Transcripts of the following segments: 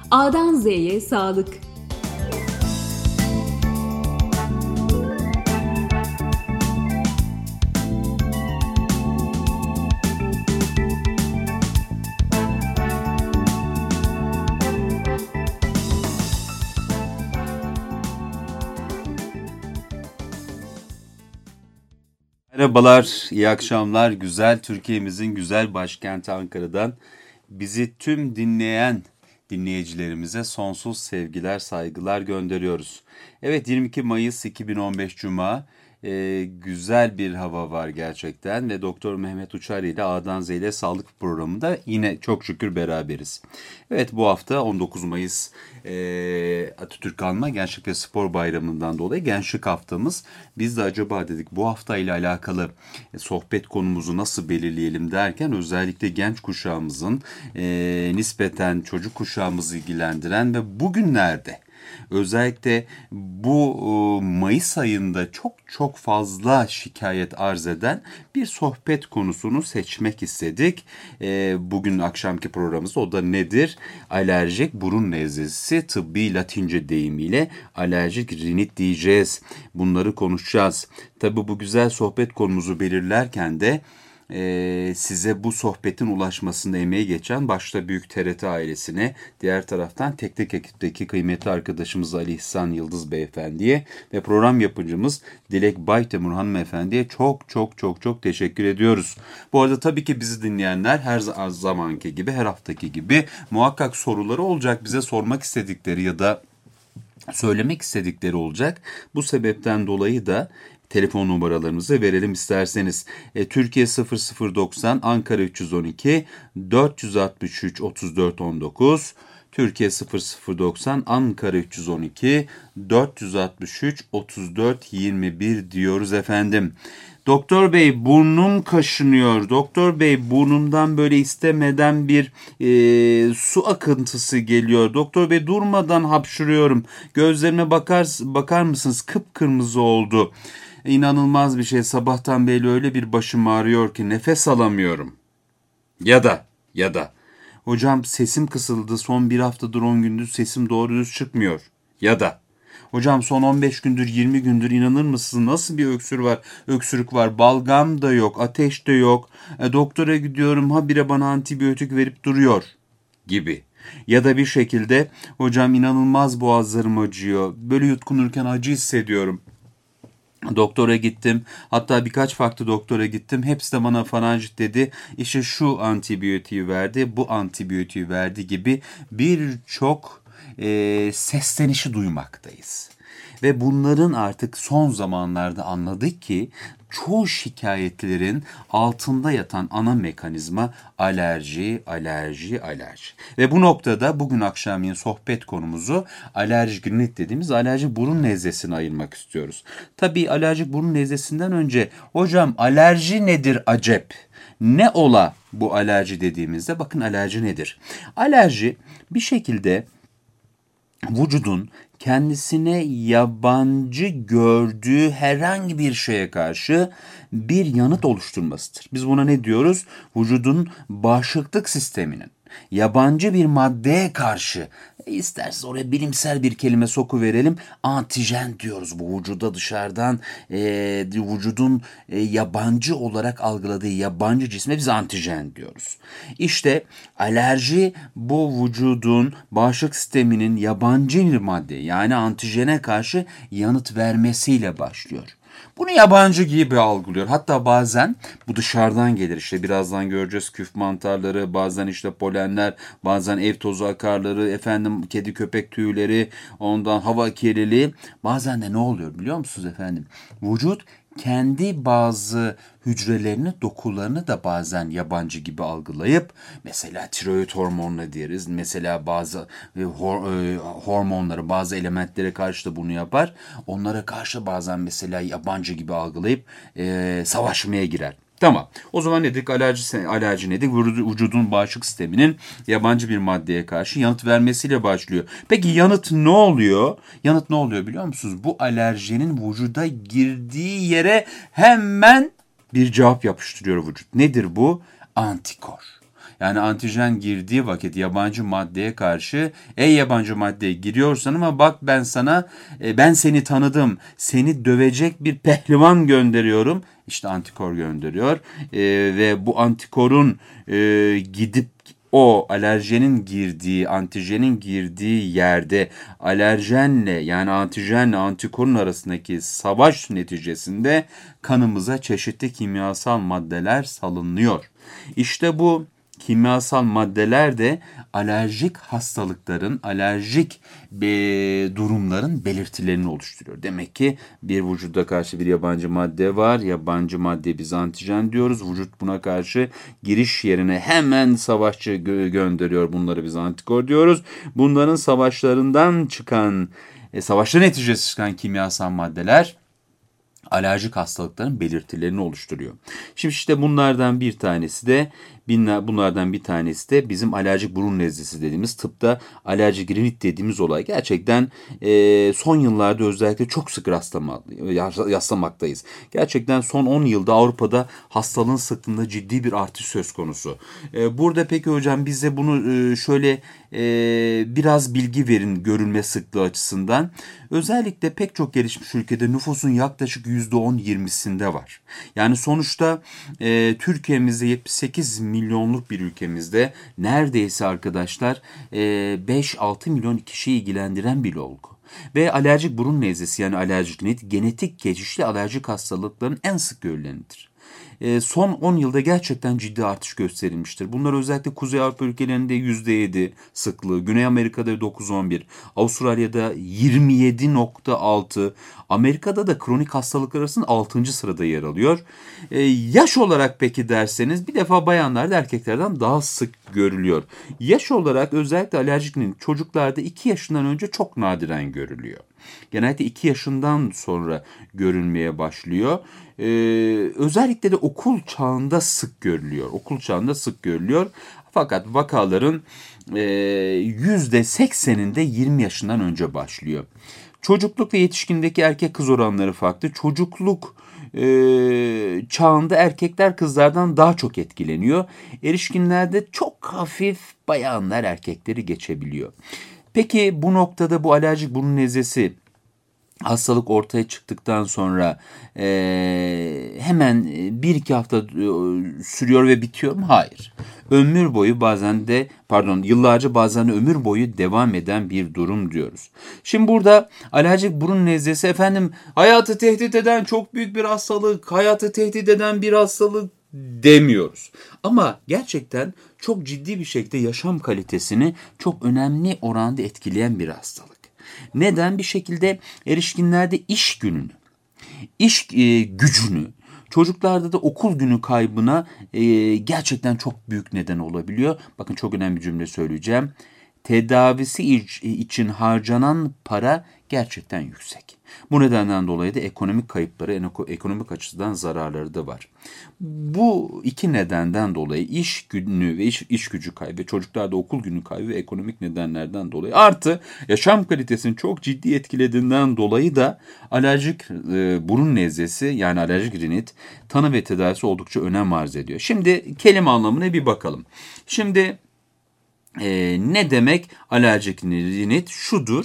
A'dan Z'ye sağlık. Merhabalar, iyi akşamlar. Güzel Türkiye'mizin güzel başkenti Ankara'dan bizi tüm dinleyen dinleyicilerimize sonsuz sevgiler, saygılar gönderiyoruz. Evet, 22 Mayıs 2015 Cuma. Güzel bir hava var gerçekten ve Doktor Mehmet Uçar ile A'dan Z'ye Sağlık programında yine çok şükür beraberiz. Evet, bu hafta 19 Mayıs Atatürk Anma Gençlik ve Spor Bayramı'ndan dolayı Gençlik Haftamız. Biz de acaba dedik bu hafta ile alakalı sohbet konumuzu nasıl belirleyelim derken özellikle genç kuşağımızın nispeten çocuk kuşağımızı ilgilendiren ve bugünlerde özellikle bu Mayıs ayında çok fazla şikayet arz eden bir sohbet konusunu seçmek istedik. Bugün akşamki programımız o da nedir? Alerjik burun nezlesi, tıbbi Latince deyimiyle alerjik rinit diyeceğiz. Bunları konuşacağız. Tabii bu güzel sohbet konumuzu belirlerken de size bu sohbetin ulaşmasında emeği geçen başta Büyük TRT ailesine, diğer taraftan teknik ekipteki kıymetli arkadaşımız Ali İhsan Yıldız Beyefendi'ye ve program yapıcımız Dilek Baytemur Hanımefendi'ye çok teşekkür ediyoruz. Bu arada tabii ki bizi dinleyenler her zamanki gibi, her haftaki gibi muhakkak soruları olacak, bize sormak istedikleri ya da söylemek istedikleri olacak. Bu sebepten dolayı da telefon numaralarımızı verelim isterseniz. Türkiye 0090, Ankara 312, 463 34 19, Türkiye 0090, Ankara 312, 463 34 21 diyoruz efendim. Doktor Bey, burnum kaşınıyor. Doktor Bey, burnumdan böyle istemeden bir su akıntısı geliyor. Doktor Bey, durmadan hapşırıyorum. Gözlerime bakar mısınız? Kıpkırmızı oldu. İnanılmaz bir şey. Sabahtan beri öyle bir başım ağrıyor ki nefes alamıyorum. Ya da hocam sesim kısıldı. Son bir haftadır 10 gündür sesim doğru düz çıkmıyor. Ya da hocam son 15 gündür 20 gündür inanır mısınız nasıl bir öksürük var. Balgam da yok, ateş de yok. Doktora gidiyorum, habire bana antibiyotik verip duruyor gibi. Ya da bir şekilde hocam inanılmaz boğazlarım acıyor. Böyle yutkunurken acı hissediyorum. Doktora gittim. Hatta birkaç farklı doktora gittim. Hepsi de bana faranjit dedi. İşte şu antibiyotiği verdi, bu antibiyotiği verdi gibi birçok seslenişi duymaktayız. Ve bunların artık son zamanlarda anladık ki çoğu şikayetlerin altında yatan ana mekanizma alerji. Ve bu noktada bugün akşamleyin sohbet konumuzu alerjik rinit dediğimiz alerjik burun nezlesine ayırmak istiyoruz. Tabii alerjik burun nezlesinden önce hocam alerji nedir acep? Ne ola bu alerji dediğimizde bakın alerji nedir? Alerji bir şekilde vücudun kendisine yabancı gördüğü herhangi bir şeye karşı bir yanıt oluşturmasıdır. Biz buna ne diyoruz? Vücudun bağışıklık sisteminin yabancı bir maddeye karşı, isterseniz oraya bilimsel bir kelime sokuverelim, antijen diyoruz. Bu vücuda dışarıdan vücudun yabancı olarak algıladığı yabancı cisme biz antijen diyoruz. İşte alerji bu vücudun bağışıklık sisteminin yabancı bir madde yani antijene karşı yanıt vermesiyle başlıyor. Bunu yabancı gibi algılıyor. Hatta bazen bu dışarıdan gelir. İşte birazdan göreceğiz, küf mantarları, bazen işte polenler, bazen ev tozu akarları, kedi köpek tüyleri, ondan hava kirliliği. Bazen de ne oluyor biliyor musunuz efendim? Vücut kendi bazı hücrelerini, dokularını da bazen yabancı gibi algılayıp mesela tiroid hormonları deriz. Mesela bazı hormonları, bazı elementlere karşı da bunu yapar. Onlara karşı bazen mesela yabancı gibi algılayıp savaşmaya girer. Tamam. O zaman ne dedik? Alerji nedir? Vücudun bağışıklık sisteminin yabancı bir maddeye karşı yanıt vermesiyle başlıyor. Peki yanıt ne oluyor? Yanıt ne oluyor biliyor musunuz? Bu alerjenin vücuda girdiği yere hemen bir cevap yapıştırıyor vücut. Nedir bu? Antikor. Yani antijen girdiği vakit yabancı maddeye karşı, ey yabancı maddeye giriyorsan ama bak ben sana, ben seni tanıdım, seni dövecek bir pehlivan gönderiyorum. İşte antikor gönderiyor. Ve bu antikorun gidip o alerjenin girdiği, antijenin girdiği yerde alerjenle yani antijenle antikorun arasındaki savaş neticesinde kanımıza çeşitli kimyasal maddeler salınıyor. İşte bu kimyasal maddeler de alerjik hastalıkların, alerjik durumların belirtilerini oluşturuyor. Demek ki bir vücuda karşı bir yabancı madde var. Yabancı maddeye biz antijen diyoruz. Vücut buna karşı giriş yerine hemen savaşçı gönderiyor. Bunları biz antikor diyoruz. Bunların savaşlarından çıkan, savaşlar neticesi çıkan kimyasal maddeler alerjik hastalıkların belirtilerini oluşturuyor. Şimdi işte bunlardan bir tanesi de bizim alerjik burun nezlesi dediğimiz, tıpta alerjik rinit dediğimiz olay. Gerçekten son yıllarda özellikle çok sık rastlamaktayız. Gerçekten son 10 yılda Avrupa'da hastalığın sıklığında ciddi bir artış söz konusu. Burada peki hocam bize bunu şöyle biraz bilgi verin görülme sıklığı açısından. Özellikle pek çok gelişmiş ülkede nüfusun yaklaşık %10-20'sinde var. Yani sonuçta Türkiye'mizde 78 milyonluk bir ülkemizde neredeyse arkadaşlar 5-6 milyon kişiyi ilgilendiren bir olgu. Ve alerjik burun nezlesi yani alerjik rinit genetik geçişli alerjik hastalıkların en sık görülenidir. Son 10 yılda gerçekten ciddi artış gösterilmiştir. Bunlar özellikle Kuzey Avrupa ülkelerinde %7 sıklığı, Güney Amerika'da 9-11, Avustralya'da 27.6, Amerika'da da kronik hastalıklar arasında 6. sırada yer alıyor. Yaş olarak peki derseniz bir defa bayanlarda erkeklerden daha sık görülüyor. Yaş olarak özellikle alerjinin çocuklarda 2 yaşından önce çok nadiren görülüyor. Genellikle 2 yaşından sonra görülmeye başlıyor. Özellikle de okul çağında sık görülüyor. Fakat vakaların %80'inde 20 yaşından önce başlıyor. Çocukluk ve yetişkindeki erkek kız oranları farklı. Çocukluk çağında erkekler kızlardan daha çok etkileniyor. Erişkinlerde çok hafif bayanlar erkekleri geçebiliyor. Peki bu noktada bu alerjik burun nezlesi hastalık ortaya çıktıktan sonra hemen 1-2 hafta sürüyor ve bitiyor mu? Hayır. Yıllarca bazen de ömür boyu devam eden bir durum diyoruz. Şimdi burada alerjik burun nezlesi hayatı tehdit eden çok büyük bir hastalık, hayatı tehdit eden bir hastalık demiyoruz. Ama gerçekten çok ciddi bir şekilde yaşam kalitesini çok önemli oranda etkileyen bir hastalık. Neden? Bir şekilde erişkinlerde iş gücünü, çocuklarda da okul günü kaybına gerçekten çok büyük neden olabiliyor. Bakın çok önemli bir cümle söyleyeceğim. Tedavisi için harcanan para gerçekten yüksek. Bu nedenden dolayı da ekonomik kayıpları, ekonomik açıdan zararları da var. Bu iki nedenden dolayı iş günü ve iş gücü kaybı, çocuklarda okul günü kaybı ve ekonomik nedenlerden dolayı artı yaşam kalitesini çok ciddi etkilediğinden dolayı da alerjik burun nezlesi yani alerjik rinit tanı ve tedavisi oldukça önem arz ediyor. Şimdi kelime anlamına bir bakalım. Şimdi ne demek alerjik rinit? Şudur.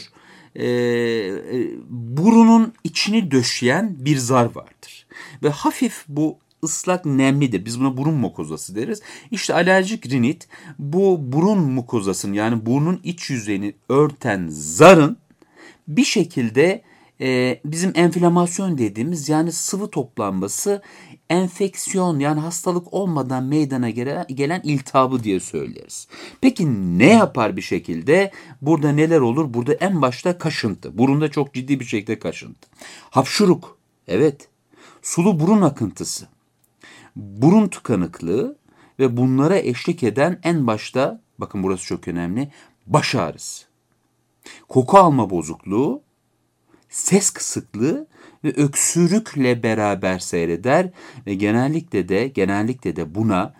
Burunun içini döşeyen bir zar vardır. Ve hafif bu ıslak nemlidir. Biz buna burun mukozası deriz. İşte alerjik rinit bu burun mukozasının yani burnun iç yüzeyini örten zarın bir şekilde bizim enflamasyon dediğimiz yani sıvı toplanması enfeksiyon yani hastalık olmadan meydana gelen iltihabı diye söyleriz. Peki ne yapar bir şekilde? Burada neler olur? Burada en başta kaşıntı. Burunda çok ciddi bir şekilde kaşıntı. Hapşuruk. Evet. Sulu burun akıntısı. Burun tıkanıklığı ve bunlara eşlik eden en başta bakın burası çok önemli. Baş ağrısı. Koku alma bozukluğu, ses kısıklığı ve öksürükle beraber seyreder ve genellikle de buna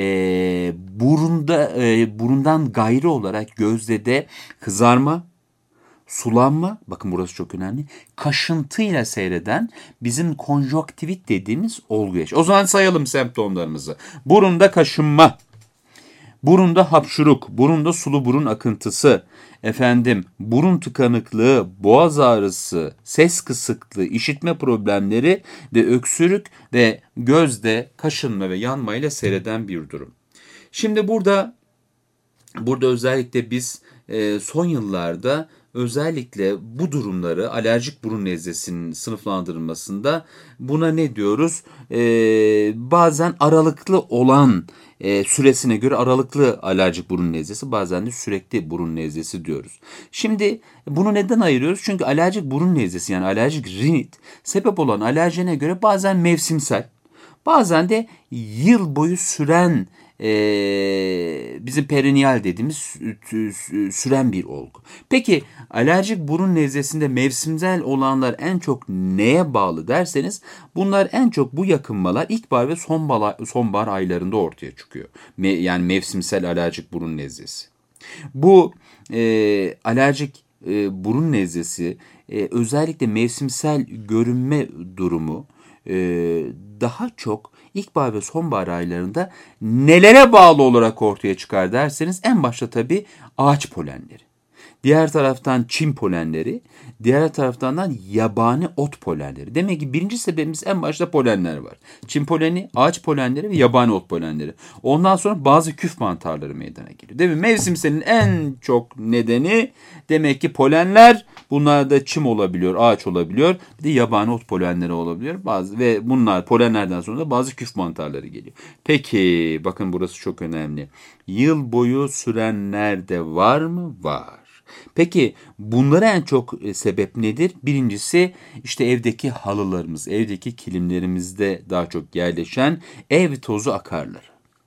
burundan gayrı olarak gözde de kızarma, sulanma, bakın burası çok önemli, kaşıntıyla seyreden bizim konjonktivit dediğimiz olgu yaşıyor. O zaman sayalım semptomlarımızı. Burunda kaşınma, Burunda hapşuruk, burunda sulu burun akıntısı, burun tıkanıklığı, boğaz ağrısı, ses kısıklığı, işitme problemleri ve öksürük ve gözde kaşınma ve yanmayla seyreden bir durum. Şimdi burada özellikle biz son yıllarda özellikle bu durumları alerjik burun nezlesinin sınıflandırılmasında buna ne diyoruz? Bazen aralıklı olan süresine göre aralıklı alerjik burun nezlesi, bazen de sürekli burun nezlesi diyoruz. Şimdi bunu neden ayırıyoruz? Çünkü alerjik burun nezlesi yani alerjik rinit sebep olan alerjene göre bazen mevsimsel, bazen de yıl boyu süren bizim perineal dediğimiz süren bir olgu. Peki alerjik burun nezlesinde mevsimsel olanlar en çok neye bağlı derseniz bunlar en çok bu yakınmalar ilkbahar ve sonbahar aylarında ortaya çıkıyor. Yani mevsimsel alerjik burun nezlesi. Bu alerjik burun nezlesi özellikle mevsimsel görünme durumu daha çok ilkbahar ve sonbahar aylarında nelere bağlı olarak ortaya çıkar derseniz en başta tabii ağaç polenleri. Diğer taraftan çim polenleri, diğer taraftan da yabani ot polenleri. Demek ki birinci sebebimiz en başta polenler var. Çim poleni, ağaç polenleri ve yabani ot polenleri. Ondan sonra bazı küf mantarları meydana geliyor. Değil mi? Mevsimselin en çok nedeni demek ki polenler. Bunlar da çim olabiliyor, ağaç olabiliyor. Bir de yabani ot polenleri olabiliyor. Ve bunlar polenlerden sonra da bazı küf mantarları geliyor. Peki bakın burası çok önemli. Yıl boyu sürenler de var mı? Var. Peki bunlara en çok sebep nedir? Birincisi işte evdeki halılarımız, evdeki kilimlerimizde daha çok yerleşen ev tozu akarları.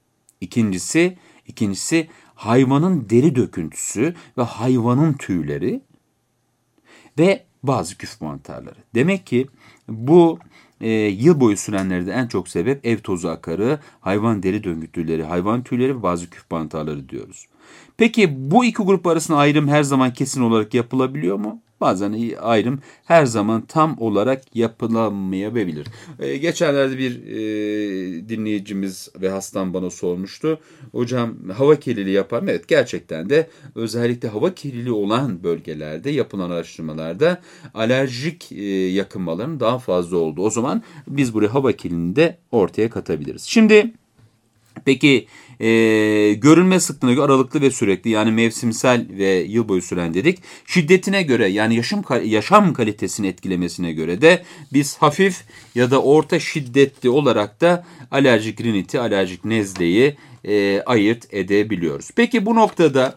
İkincisi hayvanın deri döküntüsü ve hayvanın tüyleri ve bazı küf mantarları. Demek ki bu yıl boyu sürenlerde en çok sebep ev tozu akarı, hayvan deri döküntüleri, hayvan tüyleri ve bazı küf mantarları diyoruz. Peki bu iki grup arasında ayrım her zaman kesin olarak yapılabiliyor mu? Bazen ayrım her zaman tam olarak yapılamayabilir. Geçenlerde bir dinleyicimiz ve hastam bana sormuştu. Hocam hava kirliliği yapar mı? Evet, gerçekten de özellikle hava kirliliği olan bölgelerde yapılan araştırmalarda alerjik yakınmaların daha fazla olduğu. O zaman biz buraya hava kirliliğini de ortaya katabiliriz. Şimdi peki görünme sıklığına göre aralıklı ve sürekli yani mevsimsel ve yıl boyu süren dedik. Şiddetine göre yani yaşam kalitesini etkilemesine göre de biz hafif ya da orta şiddetli olarak da alerjik riniti, alerjik nezleyi ayırt edebiliyoruz. Peki bu noktada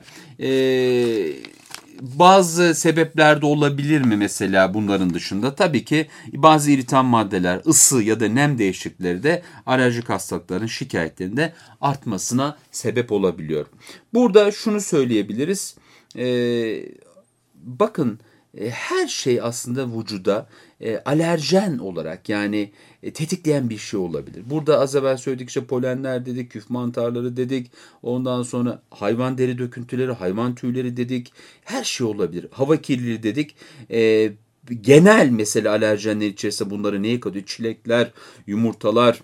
bazı sebepler de olabilir mi mesela bunların dışında? Tabii ki bazı iritan maddeler, ısı ya da nem değişiklikleri de alerjik hastalıkların şikayetlerinde artmasına sebep olabiliyor. Burada şunu söyleyebiliriz. Bakın her şey aslında vücuda alerjen olarak yani tetikleyen bir şey olabilir. Burada az evvel söyledik işte polenler dedik, küf mantarları dedik. Ondan sonra hayvan deri döküntüleri, hayvan tüyleri dedik. Her şey olabilir. Hava kirliliği dedik. Genel mesela alerjenler içerisinde bunları neye katıyor? Çilekler, yumurtalar,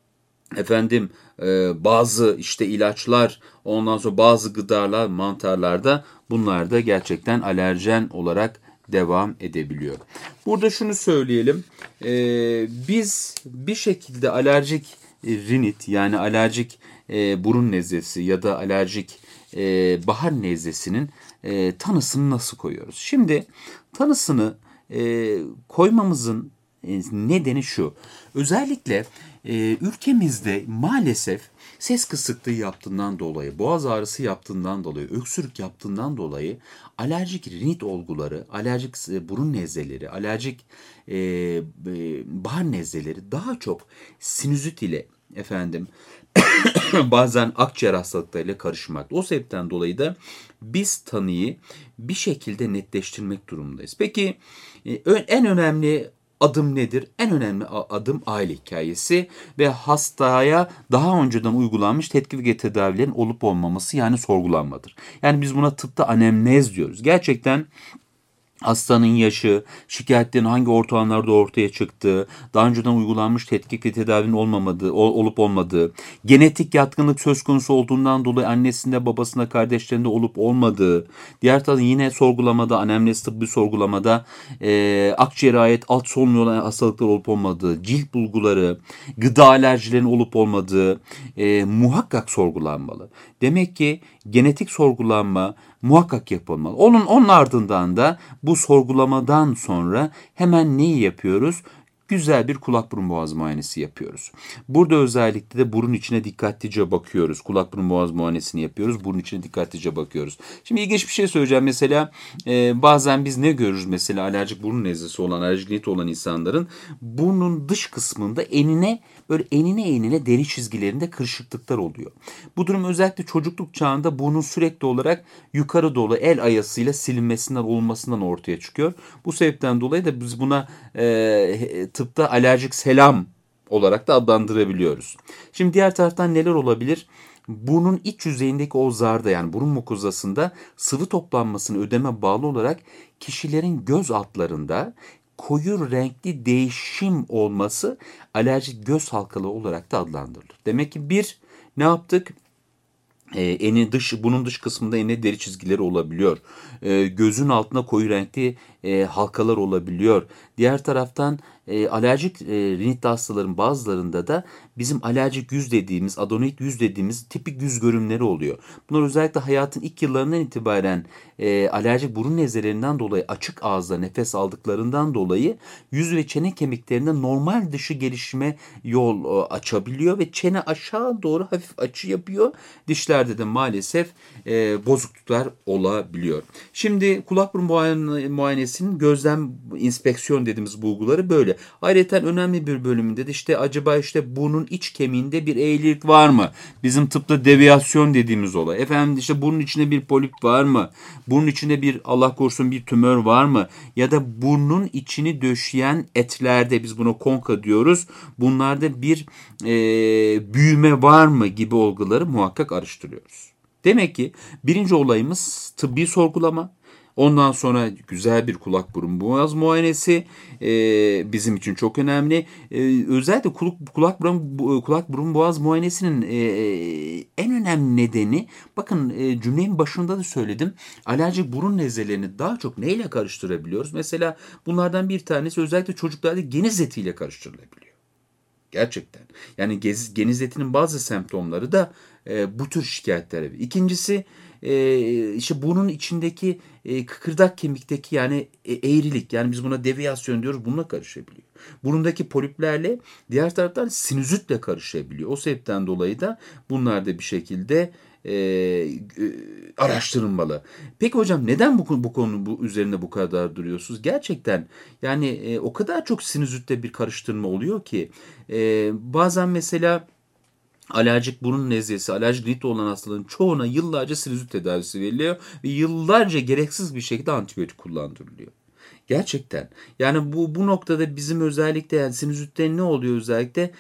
bazı işte ilaçlar, ondan sonra bazı gıdalar, mantarlarda bunlar da gerçekten alerjen olarak devam edebiliyor. Burada şunu söyleyelim. Biz bir şekilde alerjik rinit yani alerjik burun nezlesi ya da alerjik bahar nezlesinin tanısını nasıl koyuyoruz? Şimdi tanısını koymamızın nedeni şu. Özellikle ülkemizde maalesef ses kısıklığı yaptığından dolayı, boğaz ağrısı yaptığından dolayı, öksürük yaptığından dolayı alerjik rinit olguları, alerjik burun nezleleri, alerjik bahar nezleleri daha çok sinüzit ile bazen akciğer hastalıklarıyla karışmakta. O sebepten dolayı da biz tanıyı bir şekilde netleştirmek durumundayız. Peki en önemli adım nedir? En önemli adım aile hikayesi ve hastaya daha önceden uygulanmış tetkik ve tedavilerin olup olmaması yani sorgulanmadır. Yani biz buna tıpta anemnez diyoruz. Gerçekten hastanın yaşı, şikayetlerin hangi ortamlarda ortaya çıktığı, daha önceden uygulanmış tetkik ve tedavinin olup olmadığı, genetik yatkınlık söz konusu olduğundan dolayı annesinde, babasında, kardeşlerinde olup olmadığı, diğer taraftan yine sorgulamada, anemnez tıbbi sorgulamada akciğere ait alt solunum yolu hastalıklar olup olmadığı, cilt bulguları, gıda alerjilerinin olup olmadığı muhakkak sorgulanmalı. Demek ki genetik sorgulanma muhakkak yapılmalı. Onun ardından da bu sorgulamadan sonra hemen neyi yapıyoruz? Güzel bir kulak burun boğaz muayenesi yapıyoruz. Burada özellikle de burun içine dikkatlice bakıyoruz. Kulak burun boğaz muayenesini yapıyoruz. Burun içine dikkatlice bakıyoruz. Şimdi ilginç bir şey söyleyeceğim. Mesela bazen biz ne görürüz? Mesela alerjik burun nezlesi olan, alerjik rinit olan insanların burnun dış kısmında enine deri çizgilerinde kırışıklıklar oluyor. Bu durum özellikle çocukluk çağında burnun sürekli olarak yukarı doğru el ayasıyla silinmesinden olmasından ortaya çıkıyor. Bu sebepten dolayı da biz buna tıpta alerjik selam olarak da adlandırabiliyoruz. Şimdi diğer taraftan neler olabilir? Burnun iç yüzeyindeki o zarda, yani burun mukozasında sıvı toplanmasını ödeme bağlı olarak kişilerin göz altlarında koyu renkli değişim olması alerjik göz halkalığı olarak da adlandırılır. Demek ki ne yaptık? Bunun dış kısmında eni deri çizgileri olabiliyor. Gözün altında koyu renkli halkalar olabiliyor. Diğer taraftan alerjik rinitli hastaların bazılarında da bizim alerjik yüz dediğimiz, adenoid yüz dediğimiz tipik yüz görünümleri oluyor. Bunlar özellikle hayatın ilk yıllarından itibaren alerjik burun nezlelerinden dolayı açık ağızla nefes aldıklarından dolayı yüz ve çene kemiklerinde normal dışı gelişime yol açabiliyor ve çene aşağı doğru hafif açı yapıyor. Dişlerde de maalesef bozukluklar olabiliyor. Şimdi kulak burun muayenesinin gözlem, inspeksiyon dediğimiz bulguları böyle. Ayrıca önemli bir bölümünde de acaba burnun iç kemiğinde bir eğrilik var mı? Bizim tıpta deviyasyon dediğimiz olay. Efendim burnun içinde bir polip var mı? Burnun içinde Allah korusun bir tümör var mı? Ya da burnun içini döşeyen etlerde, biz buna konka diyoruz. Bunlarda bir büyüme var mı gibi olguları muhakkak araştırıyoruz. Demek ki birinci olayımız tıbbi sorgulama. Ondan sonra güzel bir kulak burun boğaz muayenesi bizim için çok önemli. Özellikle kulak burun boğaz muayenesinin en önemli nedeni, bakın cümlenin başında da söyledim. Alerjik burun nezlelerini daha çok neyle karıştırabiliyoruz? Mesela bunlardan bir tanesi özellikle çocuklarda geniz etiyle karıştırılabiliyor. Gerçekten. Yani geniz etinin bazı semptomları da bu tür şikayetlere. İkincisi burnun içindeki kıkırdak kemikteki yani eğrilik, yani biz buna deviyasyon diyoruz, bununla karışabiliyor. Burundaki poliplerle diğer taraftan sinüzitle karışabiliyor. O sebepten dolayı da bunlar da bir şekilde araştırılmalı. Peki hocam neden bu konu üzerinde bu kadar duruyorsunuz? Gerçekten yani o kadar çok sinüzitle bir karıştırma oluyor ki bazen mesela alerjik burun nezlesi, alerjik rinit olan hastaların çoğuna yıllarca sinüzit tedavisi veriliyor ve yıllarca gereksiz bir şekilde antibiyotik kullandırılıyor. Gerçekten. Yani bu noktada bizim özellikle yani sinüzitte ne oluyor özellikle?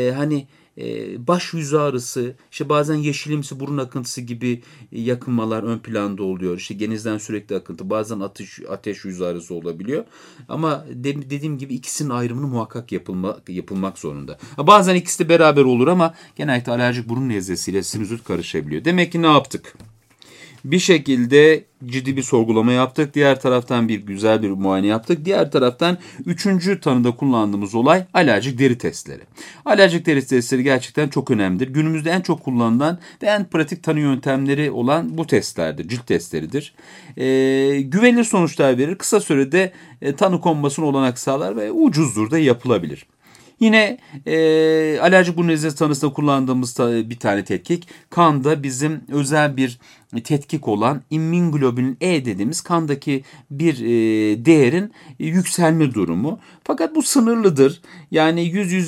Baş yüz ağrısı, bazen yeşilimsi burun akıntısı gibi yakınmalar ön planda oluyor. Genizden sürekli akıntı, bazen ateş yüz ağrısı olabiliyor. Ama dediğim gibi ikisinin ayrımını muhakkak yapılmak zorunda. Bazen ikisi de beraber olur ama genellikle alerjik burun nezlesiyle sinüzit karışabiliyor. Demek ki ne yaptık? Bir şekilde ciddi bir sorgulama yaptık. Diğer taraftan güzel bir muayene yaptık. Diğer taraftan üçüncü tanıda kullandığımız olay alerjik deri testleri. Alerjik deri testleri gerçekten çok önemlidir. Günümüzde en çok kullanılan ve en pratik tanı yöntemleri olan bu testlerdir. Cilt testleridir. Güvenilir sonuçlar verir. Kısa sürede tanı konmasına olanak sağlar ve ucuzdur da yapılabilir. Yine alerjik burun nezlesi tanısında kullandığımız bir tane tetkik, kanda bizim özel bir tetkik olan immunoglobulin E dediğimiz kandaki bir değerin yükselme durumu. Fakat bu sınırlıdır. Yani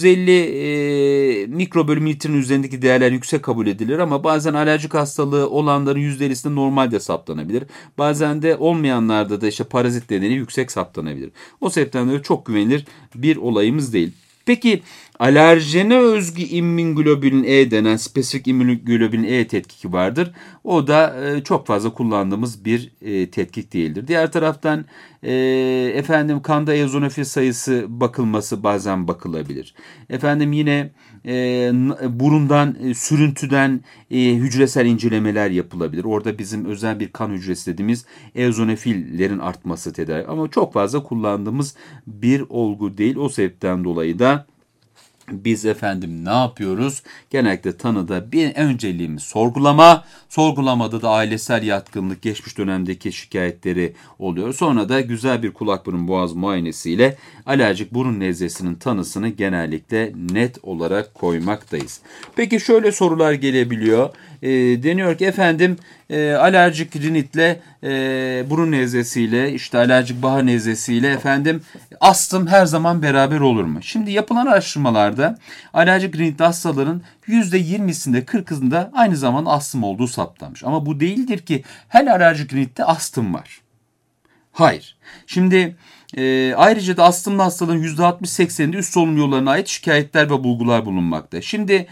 100-150 mikrobölü üzerindeki değerler yüksek kabul edilir ama bazen alerjik hastalığı olanların %50'sinde normalde saptanabilir. Bazen de olmayanlarda da parazit nedeni yüksek saptanabilir. O sebepten de çok güvenilir bir olayımız değil. Peki alerjene özgü immünoglobulin E denen spesifik immünoglobulin E tetkiki vardır. O da çok fazla kullandığımız bir tetkik değildir. Diğer taraftan kanda eozinofil sayısı bakılması bazen bakılabilir. Yine burundan, sürüntüden hücresel incelemeler yapılabilir. Orada bizim özel bir kan hücresi dediğimiz eozinofillerin artması tedavi. Ama çok fazla kullandığımız bir olgu değil. O sebepten dolayı da biz ne yapıyoruz? Genellikle tanıda bir önceliğimiz sorgulama. Sorgulamada da ailesel yatkınlık, geçmiş dönemdeki şikayetleri oluyor. Sonra da güzel bir kulak burun boğaz muayenesiyle alerjik burun nezlesinin tanısını genellikle net olarak koymaktayız. Peki şöyle sorular gelebiliyor. Deniyor ki alerjik rinitle burun nezlesiyle alerjik bahar nezlesiyle astım her zaman beraber olur mu? Şimdi yapılan araştırmalarda alerjik rinitli hastaların %20'sinde 40'ında aynı zamanda astım olduğu saptanmış. Ama bu değildir ki her alerjik rinitte astım var. Hayır. Şimdi ayrıca da astımlı hastaların %60-80'inde üst solunum yollarına ait şikayetler ve bulgular bulunmakta. Şimdi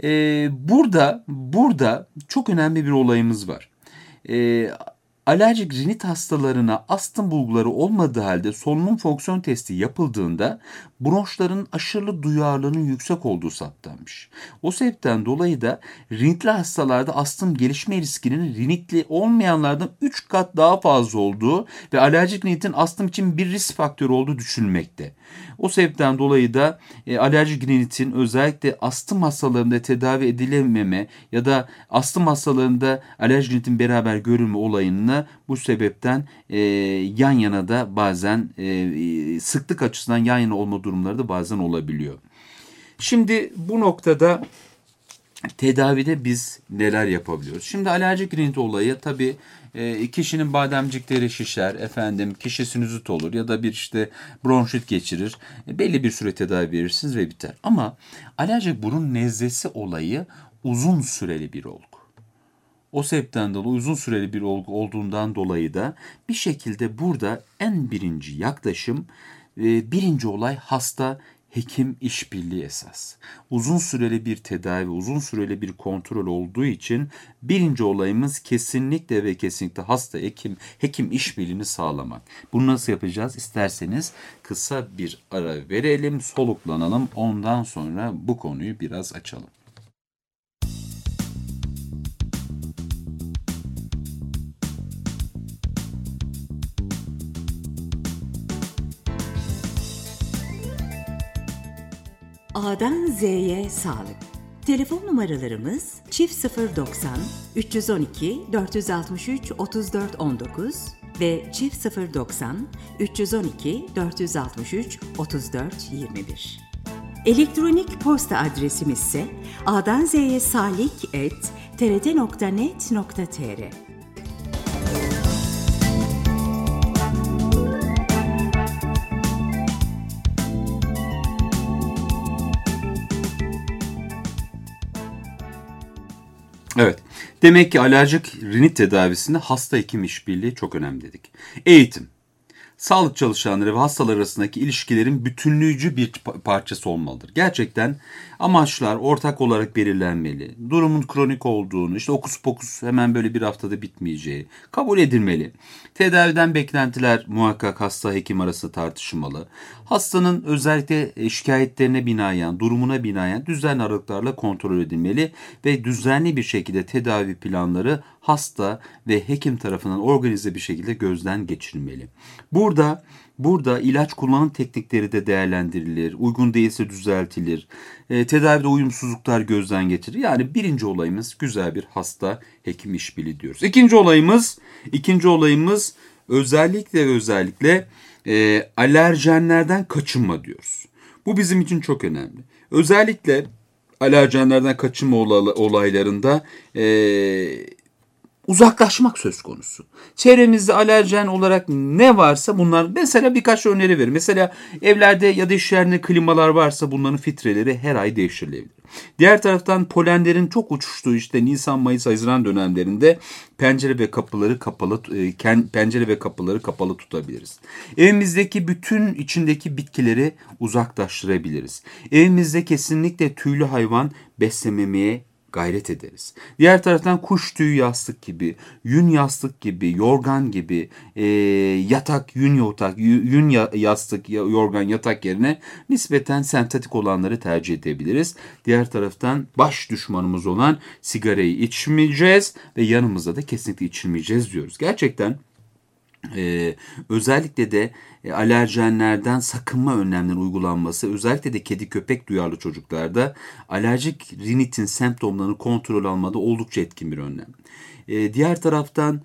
burada çok önemli bir olayımız var. Alerjik rinit hastalarına astım bulguları olmadığı halde solunum fonksiyon testi yapıldığında bronşların aşırı duyarlılığının yüksek olduğu saptanmış. O sebepten dolayı da rinitli hastalarda astım gelişme riskinin rinitli olmayanlardan 3 kat daha fazla olduğu ve alerjik rinitin astım için bir risk faktörü olduğu düşünülmekte. O sebepten dolayı da alerjik rinitin özellikle astım hastalarında tedavi edilememe ya da astım hastalarında alerjik rinitin beraber görülme olayını bu sebepten yan yana da bazen sıklık açısından yan yana olma durumları da bazen olabiliyor. Şimdi bu noktada tedavide biz neler yapabiliyoruz? Şimdi alerjik rinit olayı tabii kişinin bademcikleri şişer, kişi sinüzit olur ya da bir bronşit geçirir. Belli bir süre tedavi verirsiniz ve biter. Ama alerjik burun nezlesi olayı uzun süreli bir olgu. O sebepten dolayı uzun süreli bir olgu olduğundan dolayı da bir şekilde burada en birinci yaklaşım, birinci olay hasta hekim işbirliği esas. Uzun süreli bir tedavi, uzun süreli bir kontrol olduğu için birinci olayımız kesinlikle ve kesinlikle hasta hekim işbirliğini sağlamak. Bunu nasıl yapacağız? İsterseniz kısa bir ara verelim, soluklanalım. Ondan sonra bu konuyu biraz açalım. A'dan Z'ye sağlık. Telefon numaralarımız +090 312 463 34 19 ve +090 312 463 34 21. Elektronik posta adresimiz ise a'danz'ye Evet. Demek ki alerjik rinit tedavisinde hasta hekim işbirliği çok önemli dedik. Eğitim. Sağlık çalışanları ve hastalar arasındaki ilişkilerin bütünlüğücü bir parçası olmalıdır. Gerçekten amaçlar ortak olarak belirlenmeli. Durumun kronik olduğunu, okus pokus hemen böyle bir haftada bitmeyeceği kabul edilmeli. Tedaviden beklentiler muhakkak hasta hekim arasında tartışılmalı. Hastanın özellikle şikayetlerine binaen, durumuna binaen düzenli aralıklarla kontrol edilmeli ve düzenli bir şekilde tedavi planları hasta ve hekim tarafından organize bir şekilde gözden geçirilmeli. Burada ilaç kullanım teknikleri de değerlendirilir, uygun değilse düzeltilir, tedavide uyumsuzluklar gözden geçirilir. Yani birinci olayımız güzel bir hasta hekim işbirliği diyoruz. İkinci olayımız özellikle alerjenlerden kaçınma diyoruz. Bu bizim için çok önemli. Özellikle alerjenlerden kaçınma olaylarında uzaklaşmak söz konusu. Çevremizde alerjen olarak ne varsa bunlar, mesela birkaç öneri verin. Mesela evlerde ya da iş yerinde klimalar varsa bunların filtreleri her ay değiştirilebilir. Diğer taraftan polenlerin çok uçuştuğu işte Nisan, Mayıs, Haziran dönemlerinde pencere ve kapıları kapalı tutabiliriz. Evimizdeki bütün içindeki bitkileri uzaklaştırabiliriz. Evimizde kesinlikle tüylü hayvan beslememeye gayret ederiz. Diğer taraftan kuş tüyü yastık gibi, yün yastık gibi, yorgan gibi, yün yastık, yorgan, yatak yerine nispeten sentetik olanları tercih edebiliriz. Diğer taraftan baş düşmanımız olan sigarayı içmeyeceğiz ve yanımızda da kesinlikle içilmeyeceğiz diyoruz. Gerçekten özellikle de alerjenlerden sakınma önlemleri uygulanması, özellikle de kedi köpek duyarlı çocuklarda alerjik rinitin semptomlarını kontrol almada oldukça etkin bir önlem. Diğer taraftan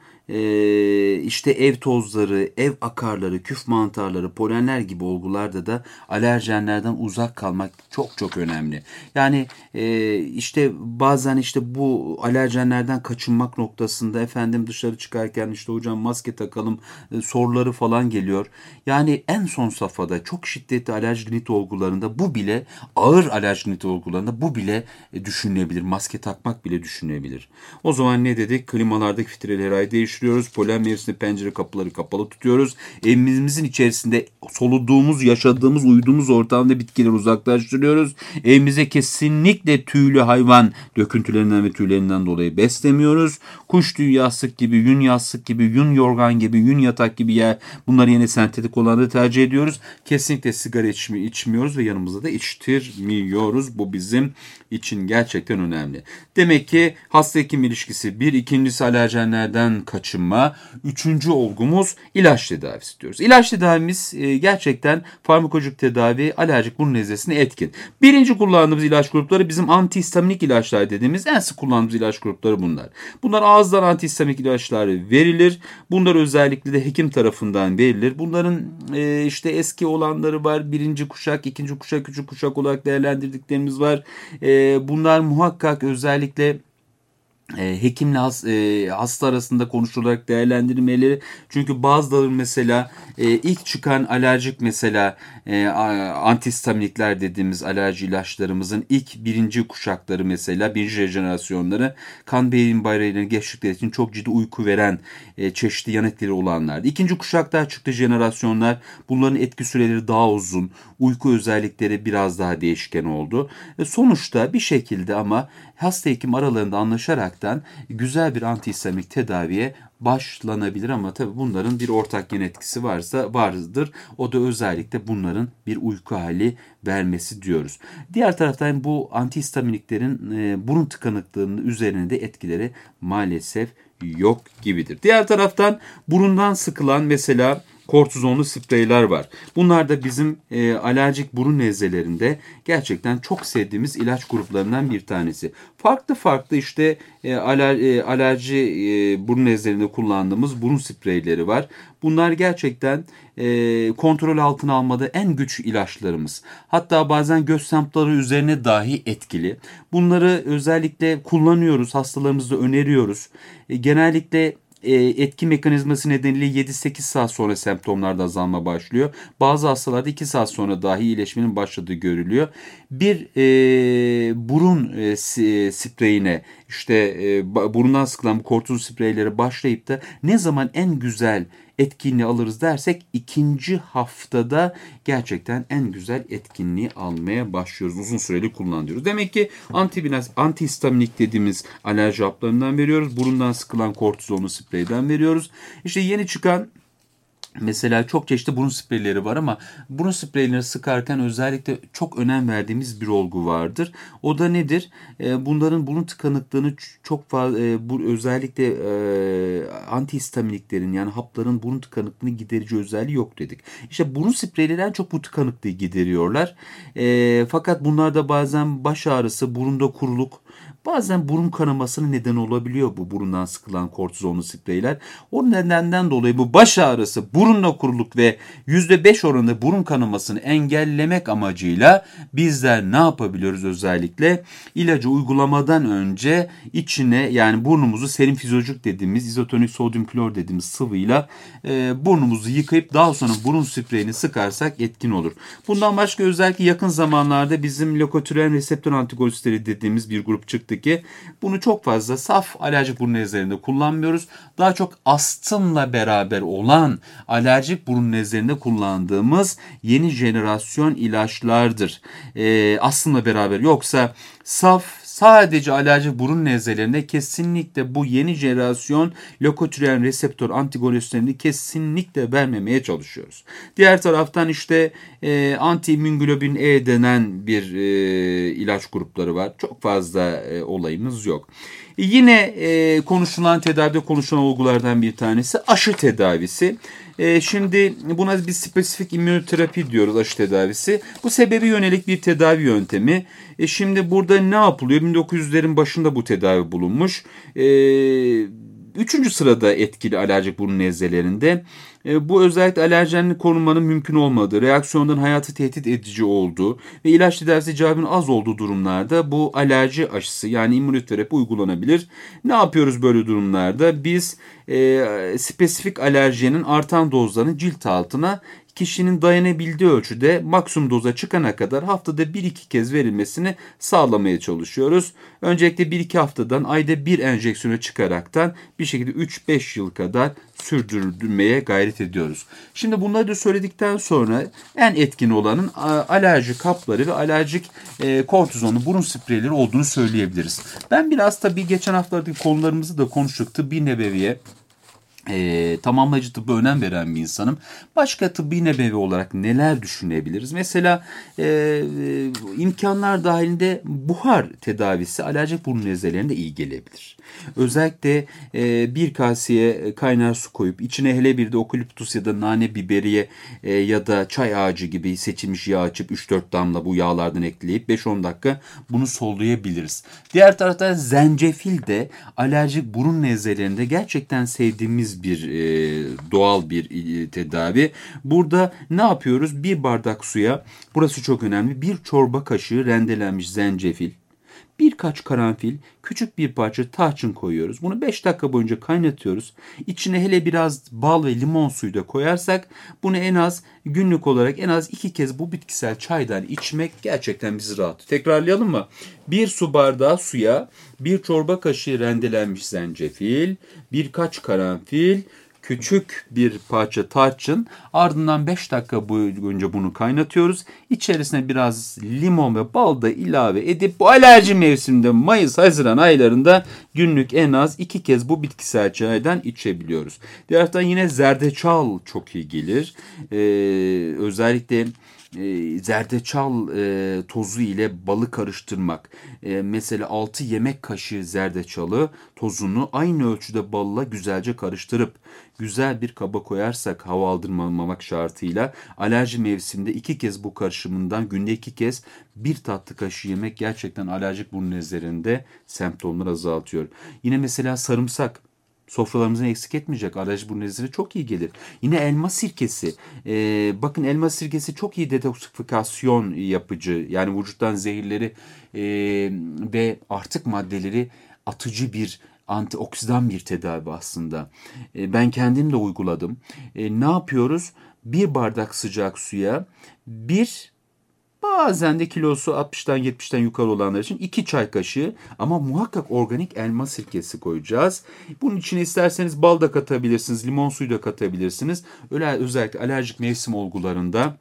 işte ev tozları, ev akarları, küf mantarları, polenler gibi olgularda da alerjenlerden uzak kalmak çok çok önemli. Yani işte bazen işte bu alerjenlerden kaçınmak noktasında efendim dışarı çıkarken işte hocam maske takalım soruları falan geliyor. Yani en son safhada çok şiddetli alerji rinit olgularında bu bile, ağır alerji rinit olgularında bu bile düşünülebilir. Maske takmak bile düşünülebilir. O zaman ne dedik? Klimalardaki filtreleri her ay değiştiriyoruz. Polen mevsiminde pencere kapıları kapalı tutuyoruz. Evimizin içerisinde soluduğumuz, yaşadığımız, uyuduğumuz ortamda bitkileri uzaklaştırıyoruz. Evimize kesinlikle tüylü hayvan döküntülerinden ve tüylerinden dolayı beslemiyoruz. Kuş tüyü yastık gibi, yün yastık gibi, yün yorgan gibi, yün yatak gibi yer, bunları yine sentetik olanları tercih ediyoruz. Kesinlikle sigara içmiyoruz ve yanımızda da içtirmiyoruz. Bu bizim için gerçekten önemli. Demek ki hasta hekim ilişkisi bir, ikincisi alerjenlerden kaçınma, üçüncü olgumuz ilaç tedavisi diyoruz. İlaç tedavimiz gerçekten farmakolojik tedavi alerjik burun nezlesine etkin. Birinci kullandığımız ilaç grupları bizim antihistaminik ilaçlar dediğimiz en sık kullandığımız ilaç grupları bunlar. Bunlar ağızdan antihistaminik ilaçlar verilir. Bunlar özellikle de hekim tarafından verilir. Bunların işte eski olanları var. Birinci kuşak, ikinci kuşak, üçüncü kuşak olarak değerlendirdiklerimiz var. Bunlar muhakkak özellikle hekimle hasta arasında konuşularak değerlendirmeleri. Çünkü bazıları mesela ilk çıkan alerjik mesela antihistaminikler dediğimiz alerji ilaçlarımızın ilk birinci kuşakları mesela birinci rejenerasyonları kan beyin bariyerine geçtikleri için çok ciddi uyku veren çeşitli yan etkileri olanlardı. İkinci kuşakta çıktı jenerasyonlar, bunların etki süreleri daha uzun, uyku özellikleri biraz daha değişken oldu. Sonuçta bir şekilde ama hasta hekim aralarında anlaşaraktan güzel bir antihistaminik tedaviye başlanabilir ama tabii bunların bir ortak yan etkisi vardır. O da özellikle bunların bir uyku hali vermesi diyoruz. Diğer taraftan bu antihistaminiklerin burun tıkanıklığının üzerinde de etkileri maalesef yok gibidir. Diğer taraftan burundan sıkılan mesela kortizonlu spreyler var. Bunlar da bizim alerjik burun nezlelerinde gerçekten çok sevdiğimiz ilaç gruplarından bir tanesi. Farklı farklı işte alerji burun nezlelerinde kullandığımız burun spreyleri var. Bunlar gerçekten kontrol altına almada en güç ilaçlarımız. Hatta bazen göz semptomları üzerine dahi etkili. Bunları özellikle kullanıyoruz, hastalarımızda öneriyoruz. Genellikle etki mekanizması nedeniyle 7-8 saat sonra semptomlarda azalma başlıyor. Bazı hastalarda 2 saat sonra dahi iyileşmenin başladığı görülüyor. Bir burun spreyine işte burundan sıkılan bu kortizon spreyleri başlayıp da ne zaman en güzel etkinliği alırız dersek ikinci haftada gerçekten en güzel etkinliği almaya başlıyoruz. Uzun süreli kullanıyoruz. Demek ki antihistaminik dediğimiz alerji haplarından veriyoruz. Burundan sıkılan kortizonlu spreyden veriyoruz. İşte yeni çıkan mesela çok çeşitli burun spreyleri var ama burun spreylerini sıkarken özellikle çok önem verdiğimiz bir olgu vardır. O da nedir? Bunların burun tıkanıklığını çok fazla özellikle antihistaminiklerin yani hapların burun tıkanıklığını giderici özelliği yok dedik. İşte burun spreyleri en çok bu tıkanıklığı gideriyorlar. Fakat bunlarda bazen baş ağrısı, burunda kuruluk, Bazen burun kanamasına neden olabiliyor bu burundan sıkılan kortizonlu spreyler. O nedenden dolayı bu baş ağrısı, burun okurluk ve %5 oranında burun kanamasını engellemek amacıyla bizler ne yapabiliyoruz özellikle? İlacı uygulamadan önce içine, yani burnumuzu serum fizyolojik dediğimiz izotonik sodyum klor dediğimiz sıvıyla burnumuzu yıkayıp daha sonra burun spreyini sıkarsak etkin olur. Bundan başka özellikle yakın zamanlarda bizim lokotüren reseptör antagonistleri dediğimiz bir grup çıktı ki bunu çok fazla saf alerjik burun nezlerinde kullanmıyoruz. Daha çok astımla beraber olan alerjik burun nezlerinde kullandığımız yeni jenerasyon ilaçlardır. Astımla beraber, yoksa sadece alerjik burun nezlelerinde kesinlikle bu yeni jenerasyon lokotüren reseptör antagonistlerini kesinlikle vermemeye çalışıyoruz. Diğer taraftan işte anti-immünoglobulin E denen bir ilaç grupları var. Çok fazla olayımız yok. Yine tedavide konuşulan olgulardan bir tanesi aşı tedavisi. Şimdi buna bir spesifik immünoterapi diyoruz, aşı tedavisi. Bu sebebi yönelik bir tedavi yöntemi. Şimdi burada ne yapılıyor? 1900'lerin başında bu tedavi bulunmuş. 3. sırada etkili alerjik burun nezlelerinde. Bu özellikle alerjenli korunmanın mümkün olmadığı, reaksiyondan hayatı tehdit edici olduğu ve ilaç tedavisi cevabının az olduğu durumlarda bu alerji aşısı yani immünoterapi uygulanabilir. Ne yapıyoruz böyle durumlarda? Biz spesifik alerjenin artan dozlarını cilt altına kişinin dayanabildiği ölçüde maksimum doza çıkana kadar haftada 1-2 kez verilmesini sağlamaya çalışıyoruz. Öncelikle 1-2 haftadan ayda bir enjeksiyona çıkaraktan bir şekilde 3-5 yıl kadar sürdürmeye gayret ediyoruz. Şimdi bunları da söyledikten sonra en etkin olanın alerji kapları ve alerjik kortizonlu burun spreyleri olduğunu söyleyebiliriz. Ben biraz tabii geçen haftalardaki konularımızı da konuştuk. Tıbbi nebeviye tamamlayıcı tıbba önem veren bir insanım. Başka tıbbi nebevi olarak neler düşünebiliriz? Mesela imkanlar dahilinde buhar tedavisi alerjik burun nezlelerinde iyi gelebilir. Özellikle bir kaseye kaynar su koyup içine hele bir de okaliptus ya da nane biberiye ya da çay ağacı gibi seçilmiş yağ açıp 3-4 damla bu yağlardan ekleyip 5-10 dakika bunu soluyabiliriz. Diğer taraftan zencefil de alerjik burun nezlelerinde gerçekten sevdiğimiz bir doğal bir tedavi. Burada ne yapıyoruz? Bir bardak suya, burası çok önemli, bir çorba kaşığı rendelenmiş zencefil, birkaç karanfil, küçük bir parça tarçın koyuyoruz. Bunu 5 dakika boyunca kaynatıyoruz. İçine hele biraz bal ve limon suyu da koyarsak bunu en az günlük olarak en az 2 kez bu bitkisel çaydan içmek gerçekten bizi rahat. Tekrarlayalım mı? Bir su bardağı suya bir çorba kaşığı rendelenmiş zencefil, birkaç karanfil, küçük bir parça tarçın, ardından 5 dakika boyunca bunu kaynatıyoruz. İçerisine biraz limon ve bal da ilave edip bu alerji mevsiminde Mayıs-Haziran aylarında günlük en az 2 kez bu bitkisel çaydan içebiliyoruz. Diğer taraftan yine zerdeçal çok iyi gelir. Özellikle zerdeçal tozu ile balı karıştırmak. Mesela 6 yemek kaşığı zerdeçalı tozunu aynı ölçüde balla güzelce karıştırıp güzel bir kaba koyarsak hava aldırmamak şartıyla alerji mevsiminde 2 kez bu karışımından günde 2 kez bir tatlı kaşığı yemek gerçekten alerjik burun nezlerinde semptomları azaltıyor. Yine mesela sarımsak. Sofralarımızın eksik etmeyecek. Alerji burun nezleri çok iyi gelir. Yine elma sirkesi. Bakın elma sirkesi çok iyi detoksifikasyon yapıcı. Yani vücuttan zehirleri ve artık maddeleri atıcı bir antioksidan bir tedavi aslında. Ben kendim de uyguladım. Ne yapıyoruz? Bir bardak sıcak suya bazen de kilosu 60'tan 70'ten yukarı olanlar için 2 çay kaşığı ama muhakkak organik elma sirkesi koyacağız. Bunun içine isterseniz bal da katabilirsiniz, limon suyu da katabilirsiniz. Özellikle alerjik mevsim olgularında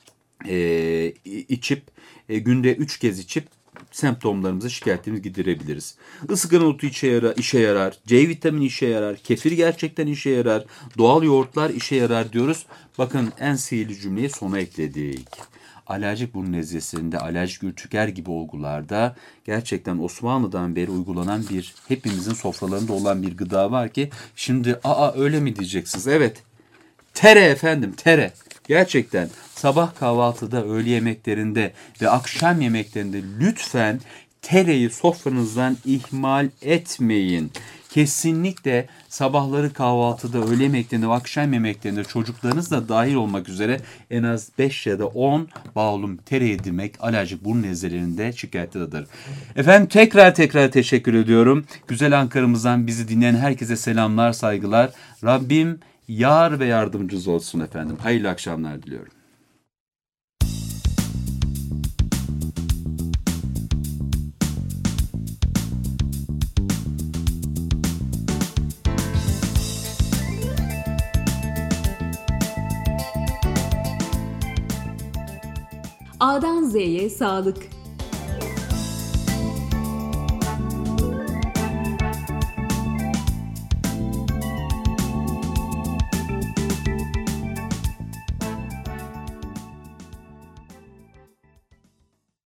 içip günde 3 kez içip semptomlarımızı, şikayetlerimizi giderebiliriz. Isıgan otu işe yarar, C vitamini işe yarar, kefir gerçekten işe yarar, doğal yoğurtlar işe yarar diyoruz. Bakın en sihirli cümleyi sona ekledik. Alerjik burun nezlesinde, alerjik ürtiker gibi olgularda gerçekten Osmanlı'dan beri uygulanan hepimizin sofralarında olan bir gıda var ki şimdi öyle mi diyeceksiniz? Evet. Tere efendim, tere. Gerçekten sabah kahvaltıda, öğle yemeklerinde ve akşam yemeklerinde lütfen tereyi sofranızdan ihmal etmeyin. Kesinlikle sabahları kahvaltıda, öğle yemeklerinde ve akşam yemeklerinde çocuklarınız da dahil olmak üzere en az 5 ya da 10 bağlum tere yedirmek alerjik burun nezlelerinde şikayettedir. Efendim tekrar teşekkür ediyorum. Güzel Ankara'mızdan bizi dinleyen herkese selamlar, saygılar. Rabbim yar ve yardımcınız olsun efendim. Hayırlı akşamlar diliyorum. A'dan Z'ye sağlık.